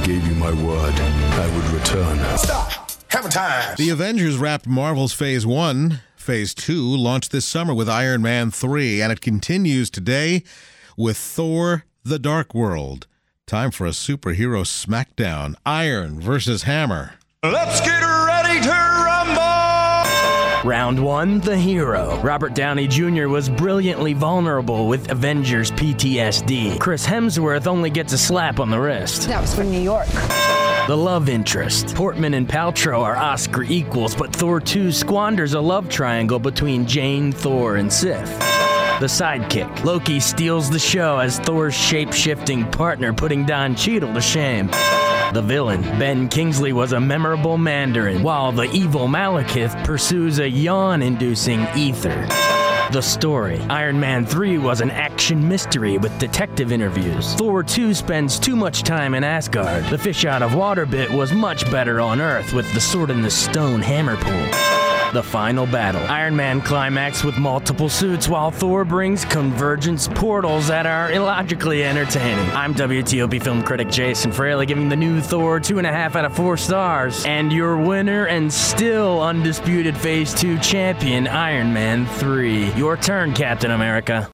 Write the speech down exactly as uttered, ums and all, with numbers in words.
gave you my word. I would return. Stop. Have a time. The Avengers wrapped Marvel's Phase one. Phase two launched this summer with Iron Man three, and it continues today with Thor: The Dark World. Time for a superhero smackdown. Iron versus Hammer. Let's get ready to rumble! Round one, the hero. Robert Downey Junior was brilliantly vulnerable with Avengers P T S D. Chris Hemsworth only gets a slap on the wrist. That was from New York. The love interest. Portman and Paltrow are Oscar equals, but Thor two squanders a love triangle between Jane, Thor, and Sif. The sidekick. Loki steals the show as Thor's shape-shifting partner, putting Don Cheadle to shame. The villain. Ben Kingsley was a memorable Mandarin, while the evil Malekith pursues a yawn-inducing ether. The story. Iron Man three was an action mystery with detective interviews. Thor two spends too much time in Asgard. The fish out of water bit was much better on Earth with the sword in the stone hammer pool. The final battle. Iron Man climax with multiple suits while Thor brings convergence portals that are illogically entertaining. I'm W T O P film critic Jason Fraley giving the new Thor two and a half out of four stars. And your winner and still undisputed Phase two champion, Iron Man three. Your turn, Captain America.